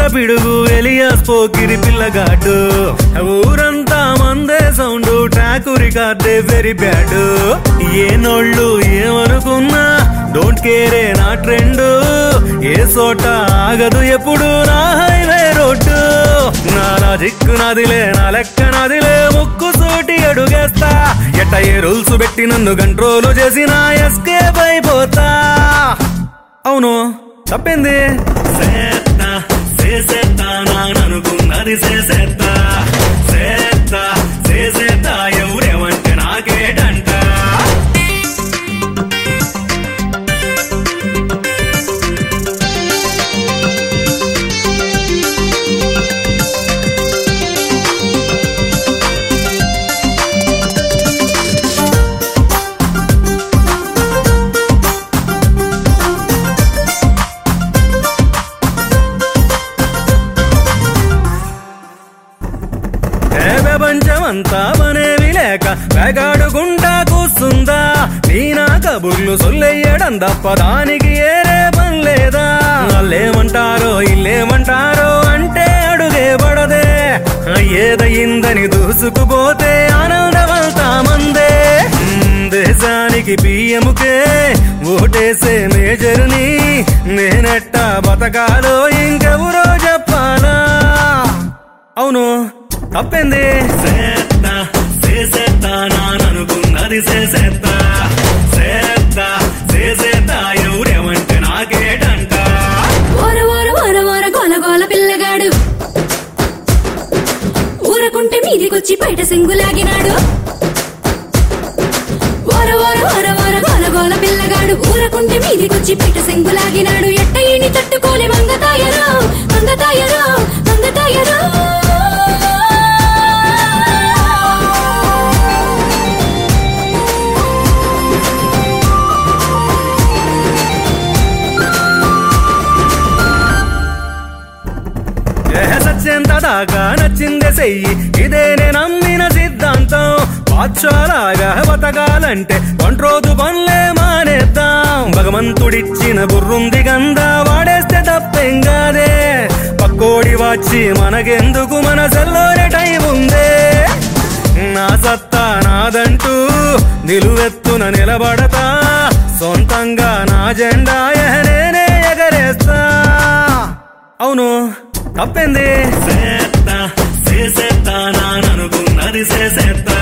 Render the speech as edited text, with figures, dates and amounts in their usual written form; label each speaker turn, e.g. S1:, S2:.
S1: పిడుగు ఎలియాస్ పోకిరి పిల్లగాడు ఊరంతా మందే సౌండ్ ట్రాక్ రికార్డే వెరీ బ్యాడ్ ఏ నోళ్ళు ఏమనుకున్నా డోంట్ కేరే నా ట్రెండ్ ఏ చోట ఆగదు ఎప్పుడు నా హైవే రోడ్డు నా దిక్కు నాదిలే నా లెక్క నాదిలే ముక్కు సూటి అడుగేస్తా ఎట్ట ఏ రూల్స్ పెట్టి నన్ను కంట్రోల్ చేసి నా ఎస్కేప్ అయిపోతా అవును తప్పింది సేత్తా చేసేత్తా నాననుకున్నది చేసేత్తా సేత్తా చేసేత్తా ఎవరేమంటే నాకేటంట ప్రపంచమంతా మనేవి లేక వేగాడుకుంటా కూస్తుందా నీ నా కబుర్లు సొల్లెయ్యడం తప్ప దానికి ఏరే పనిలేదా వాళ్ళేమంటారో ఇల్లేమంటారో అంటే అడుగే పడదే ఏదయిందని దూసుకుపోతే ఆనందమంతా మందే దేశానికి పిఎంకే ఓటేసే మేజర్ని నేనెట్టా బతకాలో ఇంకెవరో చెప్పాలా అవును తప్పింది సేత్తా చేసేత్తా నాననుకున్నది చేసేత్తా సేత్తా చేసేత్తా ఎవరేమంటే నాకేటంట
S2: గోల పిల్లగాడు ఊరకుంటే మీదికొచ్చి బయట సింగులాగినాడు గోల పిల్లగాడు ఊరకుంటే మీదికొచ్చి బయట సింగులాగినాడు ఎట్ట ఈని తట్టుకోలే మంగతాయరో మంగతాయరో మంగతాయరో
S1: సత్యంత దాకా నచ్చిందే చెయ్యి ఇదే నేను నమ్మిన సిద్ధాంతం బాద్షాలాగా బతకాలంటే ఒంట్రోజు పనులే మానేద్దాం భగవంతుడిచ్చిన బుర్రుంది గందా వాడేస్తే తప్పేం కాదే పక్కోడి వచ్చి మనకెందుకు మన సెల్లోనే టైం ఉందే నా సత్తా నాదంటూ నిలువెత్తున నిలబడతా సొంతంగా నా జెండా నేనే ఎగరేస్తా అవును తప్పింది సేత్తా చేసేత్తా నాననుకున్నది చేసేత్తా